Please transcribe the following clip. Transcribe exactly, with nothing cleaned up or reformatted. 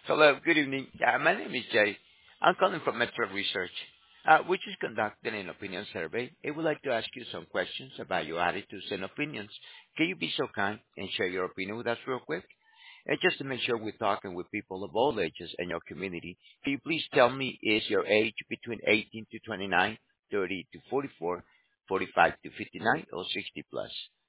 Hello, good evening. Yeah, my name is Jay. I'm calling from Metro Research, uh, which is conducting an opinion survey. I would like to ask you some questions about your attitudes and opinions. Can you be so kind and share your opinion with us real quick? And just to make sure we're talking with people of all ages in your community, can you please tell me, is your age between eighteen to twenty-nine, thirty to forty-four, forty-five to fifty-nine, or sixty plus?